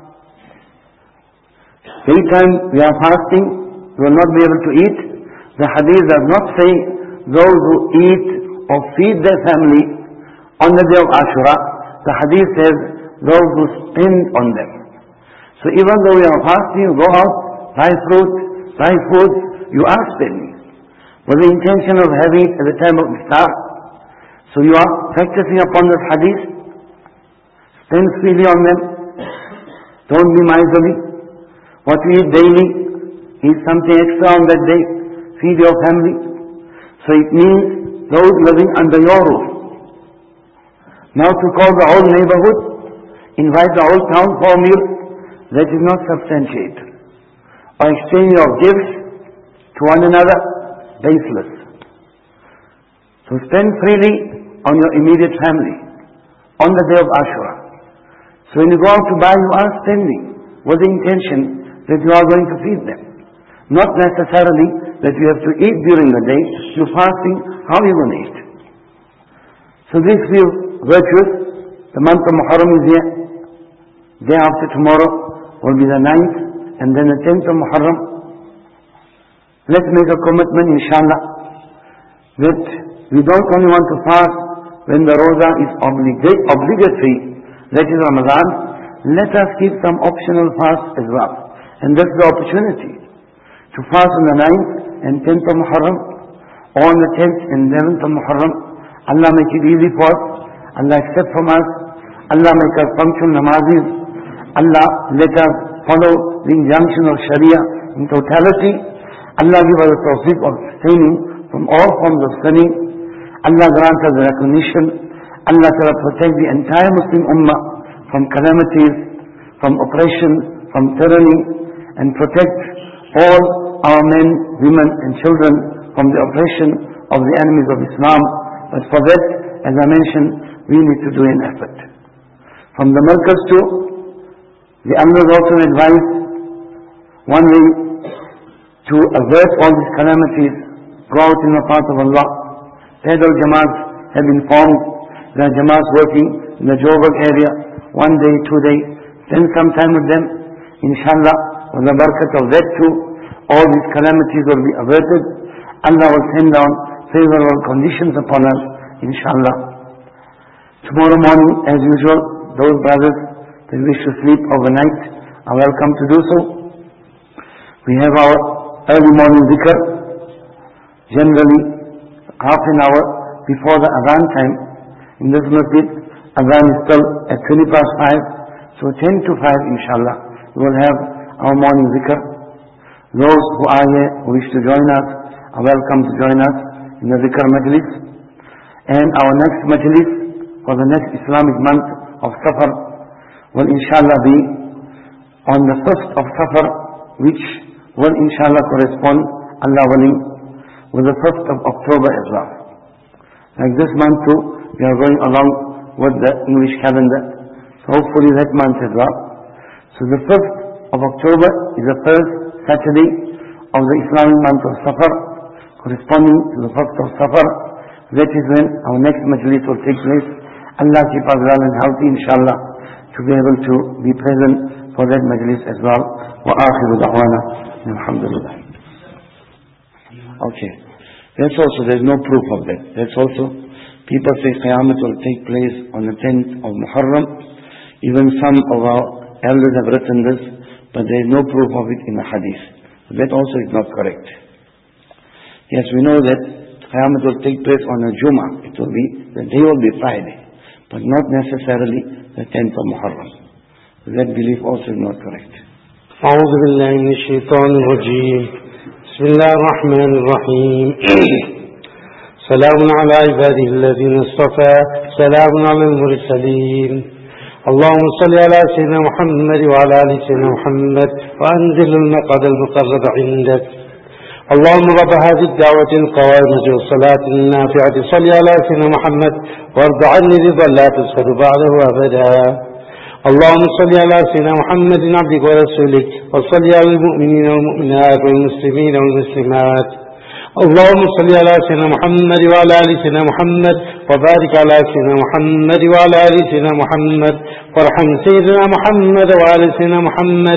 Anytime we are fasting, we will not be able to eat. The hadith does not say those who eat or feed their family on the day of Ashura. The hadith says those who spend on them. So even though we are fasting, you go out, buy fruit, buy food, you are spending. With the intention of having it at the time of iftar. So you are practicing upon this hadith. Spend freely on them. Don't be miserly. What you eat daily, eat something extra on that day. Feed your family. So it means those living under your roof. Now to call the whole neighborhood, invite the whole town for a meal, that is not substantiated. Or exchange your gifts to one another, baseless. So spend freely on your immediate family, on the day of Ashura. So when you go out to buy, you are spending with the intention that you are going to feed them. Not necessarily that you have to eat during the day. You're fasting, how are you going to eat? So these few virtues, the month of Muharram is here. Day after tomorrow will be the ninth, and then the tenth of Muharram. Let's make a commitment, inshallah, that we don't only want to fast when the roza is obligate, obligatory, that is Ramadan. Let us keep some optional fast as well. And that's the opportunity to fast on the ninth and tenth of Muharram, or on the tenth and eleventh of Muharram. Allah make it easy for us. Allah accept from us. Allah make us punctual namazis. Allah let us follow the injunction of Sharia in totality. Allah give us the tawfiq of abstaining from all forms of sinning. Allah grant us the recognition. Allah Ta'ala protect the entire Muslim Ummah from calamities, from oppression, from tyranny, and protect all our men, women and children from the oppression of the enemies of Islam. But for that, as I mentioned, we need to do an effort. From the Markaz too, the elders also advise one way to avert all these calamities, go out in the path of Allah. Pedal Jamaats have been formed. There are Jamaats working in the Joburg area, one day, two days. Spend some time with them. Inshallah, with the barakat of that too, all these calamities will be averted. Allah will send down favorable conditions upon us, inshallah. Tomorrow morning, as usual, those brothers that wish to sleep overnight are welcome to do so. We have our early morning dhikr, generally half an hour before the adhan time. In this masjid, adhan is still at twenty past five, so ten to five, inshallah, we will have our morning dhikr. Those who are here, who wish to join us, are welcome to join us in the dhikr majlis. And our next majlis for the next Islamic month of Safar will inshallah be on the fifth of Safar, which will inshallah correspond, Allah willing, with the first of October as well. Like this month too, we are going along with the English calendar, so hopefully that month as well. So the fifth of October is the first Saturday of the Islamic month of Safar, corresponding to the first of Safar. That is when our next majlis will take place. Allah keep us well and healthy, inshallah, to be able to be present for that majlis as well. Wa akhiru da'wana, alhamdulillah. Okay, that's also, there's no proof of that. That's also, people say Qiyamah will take place on the tenth of Muharram. Even some of our elders have written this, but there is no proof of it in the hadith. That also is not correct. Yes, we know that Qiyamah will take place on a Jummah. It will be, the day will be Friday, but not necessarily the tenth of Muharram. That belief also is not correct. أعوذ بالله من الشيطان الرجيم. بسم الله الرحمن الرحيم. سلام على عباده الذين اصطفى. سلام على المرسلين. اللهم صل على سيدنا محمد وعلى آل سيدنا محمد وأنزل المقعد المقرب عندك. اللهم رب هذه الدعوة القائمة والصلاة النافعة صل على سيدنا محمد وارض عني رضا لا تسخط بعده أبدا. اللهم صل على سيدنا محمد عبدك ورسولك وصل على المؤمنين والمؤمنات والمسلمين والمسلمات. اللهم صل على سيدنا محمد وعلى آل سيدنا محمد وبارك على سيدنا محمد وعلى آل سيدنا محمد وارحم سيدنا محمد وعلى سيدنا محمد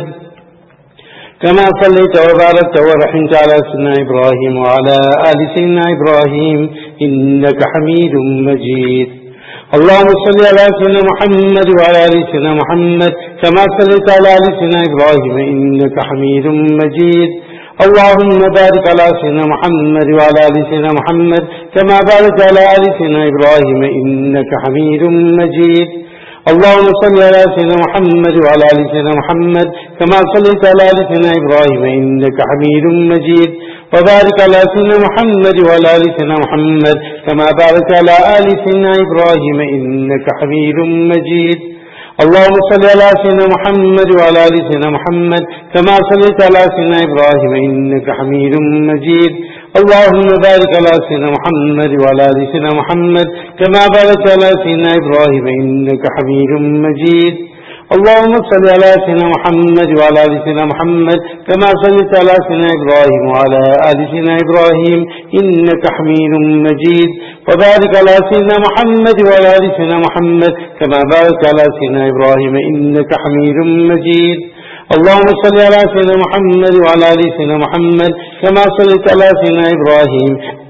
كما صليت وباركت ورحمت على سيدنا إبراهيم وعلى آل سيدنا إبراهيم إنك حميد مجيد. اللهم صل على سيدنا محمد وعلى آل سيدنا محمد كما صليت على آل سيدنا إبراهيم إنك حميد مجيد. اللهم بارك على سيدنا محمد وعلى آل سيدنا محمد كما باركت على آل سيدنا إبراهيم إنك حميد مجيد. اللهم صل على سيدنا محمد وعلى آل سيدنا محمد كما صليت على آل سيدنا إبراهيم إنك حميد مجيد. وبارك على سيدنا محمد وعلى آل سيدنا محمد كما باركت على آل سيدنا إبراهيم إنك حميد مجيد. اللهم صل على سيدنا محمد وعلى آل سيدنا محمد كما صليت على سيدنا إبراهيم إنك حميد مجيد. اللهم بارك على سيدنا محمد وعلى آل سيدنا محمد كما باركت على سيدنا إبراهيم إنك حميد مجيد. اللهم صل على سيدنا محمد وعلى آل سيدنا محمد كما صليت على سيدنا إبراهيم وعلى آل سيدنا إبراهيم إنك حميد مجيد. وبارك على سيدنا محمد وعلى آل سيدنا محمد كما باركت على سيدنا إبراهيم إنك حميد مجيد. اللهم صل على سيدنا محمد وعلى آل سيدنا محمد كما صليت على سيدنا إبراهيم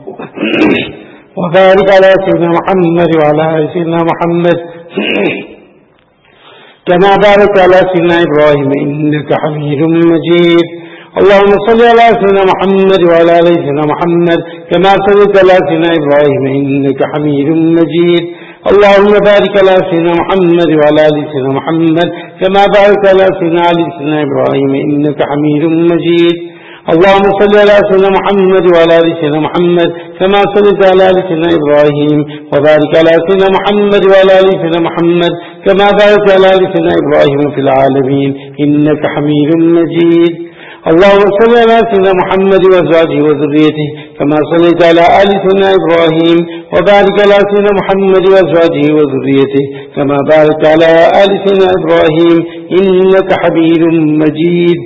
وبارك على سيدنا محمد وعلى آل سيدنا محمد كما باركت على سيدنا إبراهيم إنك حميد مجيد. اللهم صل على سيدنا محمد وعلى آل سيدنا محمد كما صليت على سيدنا إبراهيم إنك حميد مجيد. اللهم بارك على سيدنا محمد وعلى آل سيدنا محمد كما باركت على سيدنا علي سيدنا إبراهيم إنك حميد مجيد. اللهم صل على سيدنا محمد وعلى آل سيدنا محمد كما صليت على آل سيدنا إبراهيم وبارك على سيدنا محمد وعلى آل سيدنا محمد كما باركت على آل سيدنا إبراهيم في العالمين إنك حميد مجيد. اللهم صل على سيدنا محمد وأزواجه وذريته كما صليت على آل سيدنا إبراهيم وبارك على سيدنا محمد وأزواجه وذريته كما باركت على آل سيدنا إبراهيم إنك حميد مجيد.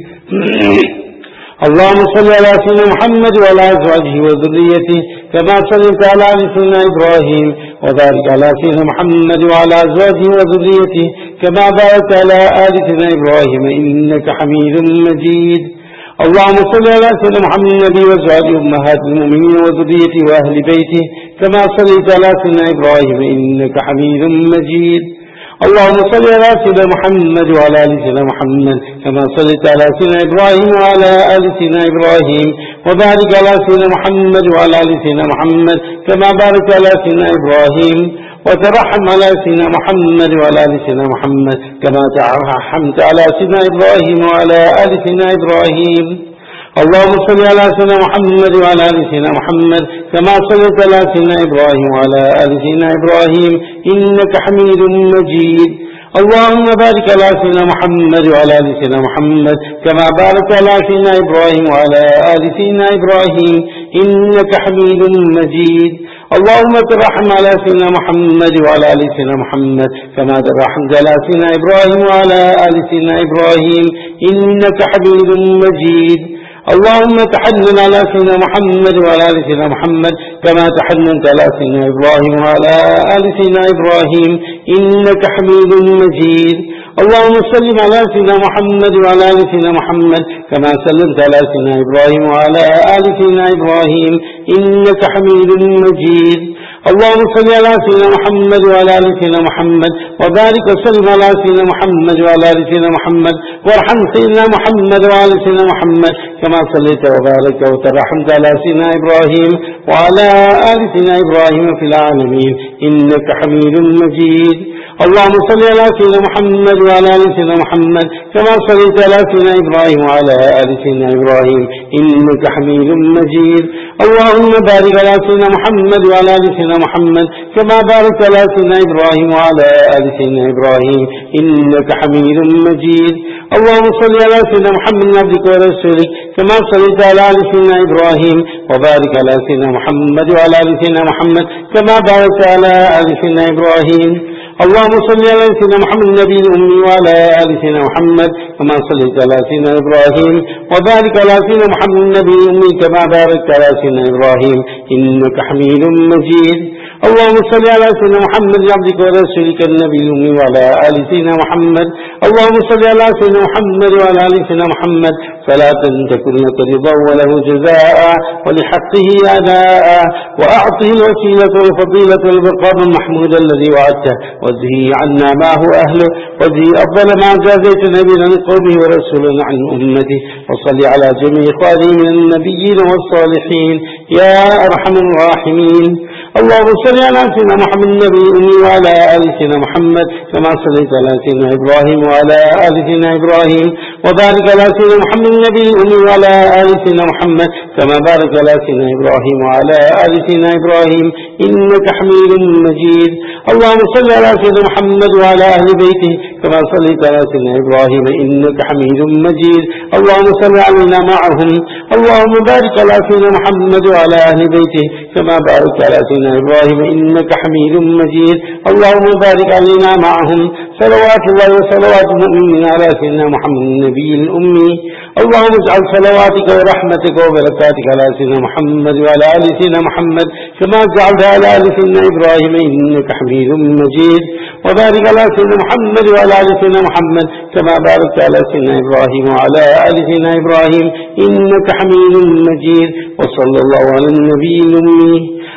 اللهم صل على سيدنا محمد وعلى أزواجه وذريته كما صليت على آل سيدنا إبراهيم وبارك على سيدنا محمد وعلى أزواجه وذريته كما باركت على آل سيدنا إبراهيم إنك حميد مجيد. اللهم صل على سيدنا محمد النبي وأزواجه أمهات المؤمنين وذريته وأهل بيته كما صليت على سيدنا إبراهيم إنك حميد مجيد. اللهم صل على سيدنا محمد وعلى آل سيدنا محمد كما صليت على سيدنا إبراهيم وعلى آل سيدنا إبراهيم وبارك على سيدنا محمد وعلى آل سيدنا محمد كما باركت على سيدنا إبراهيم وترحم على سيدنا محمد وعلى آل سيدنا محمد كما ترحمت على سيدنا إبراهيم وعلى آل سيدنا إبراهيم. اللهم صل على سيدنا محمد وعلى آل سيدنا محمد كما صليت على سيدنا إبراهيم وعلى آل سيدنا إبراهيم إنك حميد مجيد. اللهم بارك على سيدنا محمد وعلى آل سيدنا محمد كما باركت على سيدنا إبراهيم وعلى آل سيدنا إبراهيم إنك حميد مجيد. اللهم ترحم على سيدنا محمد وعلى آل سيدنا محمد كما ترحمت على سيدنا إبراهيم وعلى آل سيدنا إبراهيم إنك حميد مجيد. اللهم تحنن على سيدنا محمد وعلى آل سيدنا محمد كما تحننت على سيدنا إبراهيم وعلى آل سيدنا إبراهيم إنك حميد مجيد. اللهم سلم على سيدنا محمد وعلى آل سيدنا محمد كما سلمت على سيدنا إبراهيم وعلى آل سيدنا إبراهيم إنك حميد مجيد. اللهم صل على سيدنا محمد وعلى آل سيدنا محمد وبارك وسلم على سيدنا محمد وعلى آل سيدنا محمد وارحم سيدنا محمد وعلى سيدنا محمد كما صليت وباركت وترحمت على سيدنا إبراهيم وعلى آل سيدنا إبراهيم في العالمين إنك حميد مجيد. اللهم صل على سيدنا محمد وعلى آل سيدنا محمد كما صليت على سيدنا إبراهيم وعلى آل سيدنا إبراهيم إنك حميد مجيد. اللهم بارك على سيدنا محمد وعلى آل سيدنا محمد كما باركت على سيدنا إبراهيم وعلى آل سيدنا إبراهيم إنك حميد مجيد. اللهم صل على سيدنا محمد عبدك ورسولك كما صليت على آل سيدنا إبراهيم وبارك على سيدنا محمد وعلى آل سيدنا محمد كما باركت على آل سيدنا إبراهيم. اللهم صل على سيدنا محمد النبي الأمي وعلى آل سيدنا محمد كما صليت على سيدنا إبراهيم وبارك على سيدنا محمد النبي الأمي كما باركت على سيدنا إبراهيم إنك حميد مجيد. اللهم صل على سيدنا محمد عبدك ورسولك النبي الأمي وعلى آل سيدنا محمد. اللهم صل على سيدنا محمد وعلى آل سيدنا محمد صلاة تكون لك رضا وله جزاء ولحقه أداء وأعطه الوسيلة والفضيلة والمقام المحمود الذي وعدته واجزه عنا ما هو أهله واجزه أفضل ما جازيت نبينا عن قومه ورسولا عن أمته وصل على جميع إخوانه من النبيين والصالحين يا أرحم الراحمين. اللهم صل على سيدنا محمد النبي الأمي وعلى آل سيدنا محمد كما صليت على سيدنا إبراهيم وعلى آل سيدنا إبراهيم وبارك على سيدنا محمد النبي الأمي وعلى آل سيدنا محمد كما بارك على سيدنا إبراهيم وعلى آل سيدنا إبراهيم إنك حميد مجيد. اللهم صل على سيدنا محمد وعلى أهل بيته كما صليت على سيدنا إبراهيم إنك حميد مجيد. اللهم صل علينا معهم. اللهم بارك على سيدنا محمد وعلى أهل بيته كما باركت على سيدنا إبراهيم إنك حميد مجيد. اللهم بارك علينا معهم. صلوات الله وصلوات المؤمنين على سيدنا محمد النبي الأمي. اللهم اجعل صلواتك ورحمتك وبركاتك على سيدنا محمد وعلى آل سيدنا محمد كما جعلت على آل سيدنا إبراهيم إنك حميد مجيد. وبارك على سيدنا محمد وعلى آل سيدنا محمد كما باركت على سيدنا إبراهيم وعلى آل سيدنا إبراهيم إنك حميد مجيد. وصلى الله على النبي الأمي.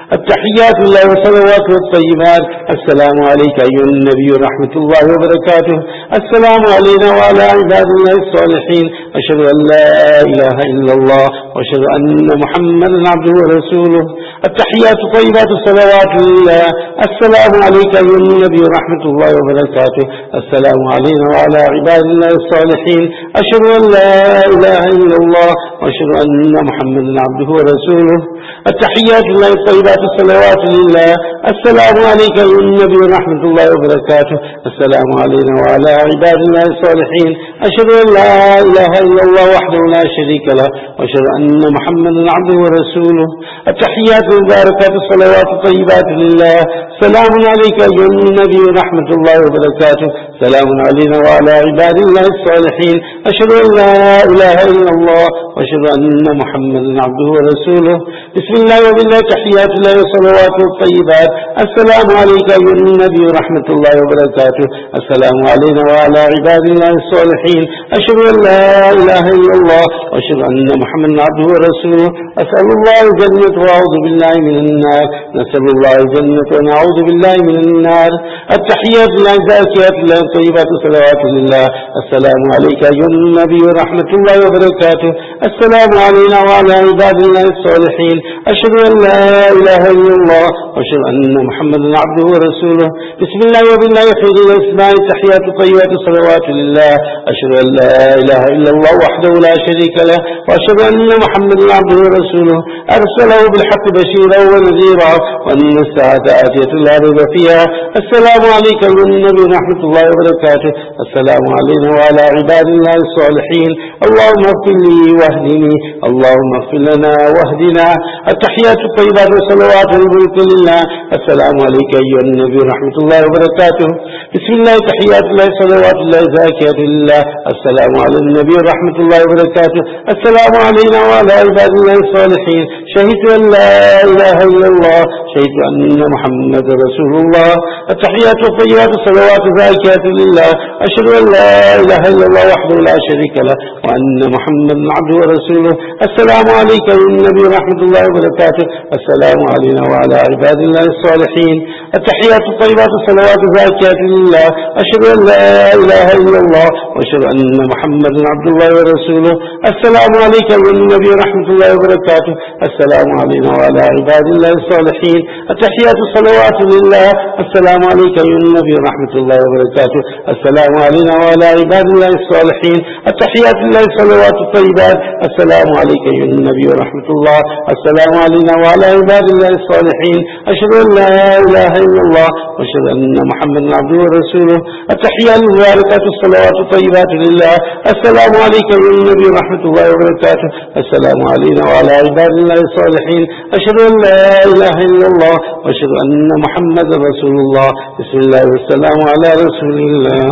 التحيات لله والصلوات والطيبات. السلام عليك أيها النبي ورحمة الله وبركاته. السلام علينا وعلى عباد الله الصالحين. أشهد أن لا إله إلا الله وأشهد أن محمدا عبده ورسوله. التحيات الطيبات الصلوات لله. السلام عليك أيها النبي ورحمة الله وبركاته. السلام علينا وعلى عباد الله الصالحين. أشهد أن لا إله إلا الله وأشهد أن محمدا عبده ورسوله. التحيات لله الطيبات الصلوات لله. السلام عليك أيها النبي ورحمة الله وبركاته. السلام علينا وعلى عباد الله الصالحين. أشهد أن لا إله إلا الله وحده لا شريك له وأشهد أن محمدا عبده ورسوله. التحيات المباركات الصلوات الطيبات لله. سلام عليك أيها النبي ورحمة الله وبركاته. سلام علينا وعلى عباد الله الصالحين. أشهد أن لا إله إلا الله وأشهد أن محمدا عبده ورسوله. بسم الله وبالله تحيات الله وصلوات الطيبات. السلام عليك أيها النبي ورحمة الله وبركاته. السلام علينا وعلى عباد الله الصالحين. أشهد أن لا إله إلا الله وأشهد أن محمدا عبده ورسوله. أسأل الله الجنة وأعوذ بالله من النار. نسأل الله الجنة ونعوذ بالله من النار. التحيات لله زاكيات الله الطيبات صلوات لله. السلام عليك أيها النبي ورحمة الله وبركاته. السلام علينا وعلى عباد الله الصالحين. أشهد أن لا إله إلا الله وأشهد أن محمدا عبده ورسوله. بسم الله وبالله يحيي الأسماء التحيات الطيبات الصلوات لله. أشهد أن لا إله إلا الله وحده لا شريك له وأشهد أن محمدا عبده ورسوله. أرسله بالحق بشيرا ونذيرا وأن الساعة آتية لا ريب فيها. السلام عليك أيها النبي ورحمة الله وبركاته. السلام علينا وعلى عباد الله الصالحين. اللهم اغفر لي واهدني. اللهم اغفر لنا واهدنا. التحيات الطيبات والصلوات والملك لله. السلام عليك أيها النبي ورحمة الله وبركاته. بسم الله تحيات الله صلوات الله زاكيات لله. السلام على النبي ورحمة الله وبركاته. السلام علينا وعلى عباد الله الصالحين. شهدت أن لا إله إلا الله. شهدت أن محمد رسول الله. التحيات الطيبات الصلوات زاكيات لله. أشهد أن لا إله إلا الله وحده لا شريك له وأن محمدا عبده ورسوله. السلام عليك أيها النبي ورحمة الله وبركاته. السلام علينا وعلى عباد الله الصالحين. التحيات الطيبات الصلوات زاكيات لله. أشهد أن لا إله إلا الله وأشهد أن محمدا عبد الله ورسوله. السلام عليك أيها النبي ورحمة الله وبركاته. السلام علينا وعلى عباد الله الصالحين. التحيات الصلوات لله. السلام عليك أيها النبي ورحمة الله وبركاته. السلام علينا وعلى عباد الله الصالحين. التحيات لله الصلوات الطيبات. السلام عليك أيها النبي ورحمة الله. السلام علينا وعلى عباد الله الصالحين. أشهد أن لا إله إلا الله وأشهد أن محمدا عبده ورسوله. التحيات المباركات الصلوات الطيبات لله. السلام عليك أيها النبي ورحمة الله وبركاته. السلام علينا وعلى عباد الله الصالحين. أشهد أن لا إله إلا الله وأشهد أن محمدا رسول الله. بسم الله والسلام على رسول الله.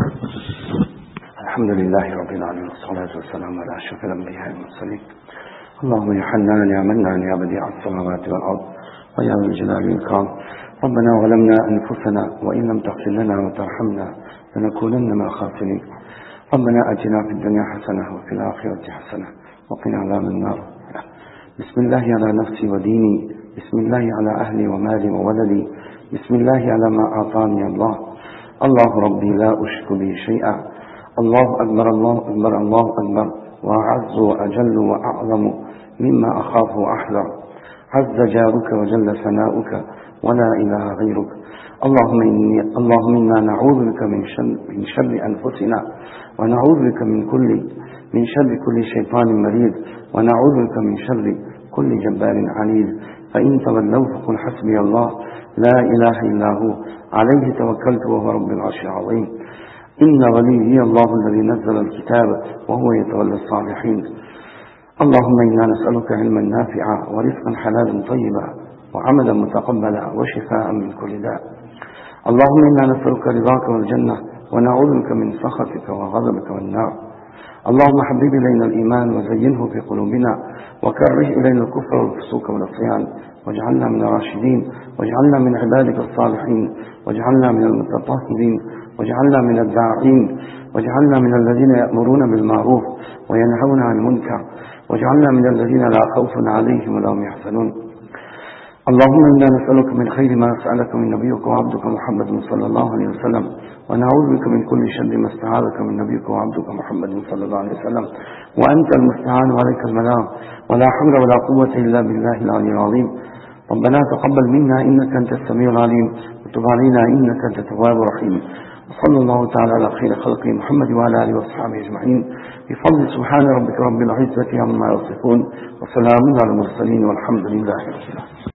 الحمد لله رب العالمين والصلاة والسلام على أشرف الأنبياء والمرسلين. اللهم يا حنان يا منان يا بديع السماوات والأرض ويا ذا الجلال والإكرام. ربنا ظلمنا أنفسنا وإن لم تغفر لنا وترحمنا لنكونن من الخاسرين. ربنا آتنا في الدنيا حسنة وفي الآخرة حسنة وقنا عذاب النار. بسم الله على نفسي وديني. بسم الله على أهلي ومالي وولدي. بسم الله على ما أعطاني الله. الله ربي لا أشرك به شيئا. الله أكبر الله أكبر الله أكبر وأعز وأجل وأعظم مما أخاف وأحذر. عز جارك وجل ثناؤك ولا إله غيرك. اللهم إني اللهم إنا نعوذ بك من شر من شر أنفسنا ونعوذ بك من كل من شر كل شيطان مريض ونعوذ بك من شر كل جبار عنيد. فإن تولوا فقل حسبي الله لا إله إلا هو عليه توكلت وهو رب العرش العظيم. إن وليي الله الذي نزل الكتاب وهو يتولى الصالحين. اللهم إنا نسألك علما نافعا ورزقا حلالا طيبا وعملا متقبلا وشفاء من كل داء. اللهم إنا نسألك رضاك والجنة ونعوذ بك من سخطك وغضبك والنار. اللهم حبب إلينا الإيمان وزينه في قلوبنا وكره إلينا الكفر والفسوق والعصيان واجعلنا من الراشدين واجعلنا من عبادك الصالحين واجعلنا من المتطهرين واجعلنا من الداعين واجعلنا من الذين يأمرون بالمعروف وينهون عن المنكر واجعلنا من الذين لا خوف عليهم ولا هم يحزنون. اللهم إنا نسألك من خير ما سألك من نبيك وعبدك محمد صلى الله عليه وسلم، ونعوذ بك من كل شر ما استعاذك من نبيك وعبدك محمد صلى الله عليه وسلم، وأنت المستعان وعليك البلاغ، ولا حول ولا قوة إلا بالله العلي العظيم. ربنا تقبل منا إنك أنت السميع العليم، وتب علينا إنك أنت التواب الرحيم. وصلى الله تعالى على خير خلقه محمد وعلى آله وصحبه أجمعين، بفضل سبحان ربك رب العزة عما يصفون، وسلام على المرسلين، والحمد لله رب العالمين.